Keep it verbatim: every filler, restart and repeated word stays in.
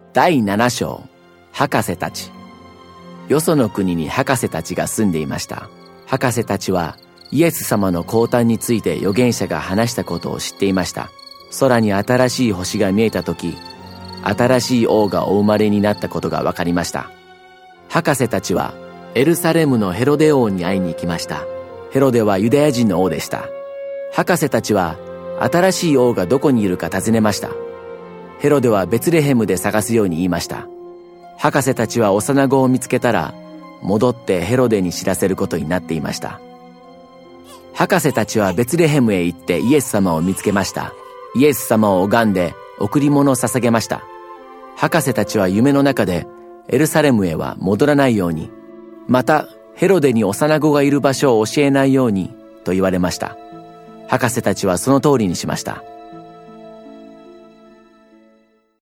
だいなな章、博士たち。よその国に博士たちが住んでいました。博士たちはイエス様の降誕について預言者が話したことを知っていました。空に新しい星が見えたとき、新しい王がお生まれになったことがわかりました。博士たちはエルサレムのヘロデ王に会いに行きました。ヘロデはユダヤ人の王でした。博士たちは新しい王がどこにいるか尋ねました。ヘロデはベツレヘムで探すように言いました。博士たちは幼子を見つけたら、戻ってヘロデに知らせることになっていました。博士たちはベツレヘムへ行ってイエス様を見つけました。イエス様を拝んで贈り物を捧げました。博士たちは夢の中でエルサレムへは戻らないように、またヘロデに幼子がいる場所を教えないようにと言われました。博士たちはその通りにしました。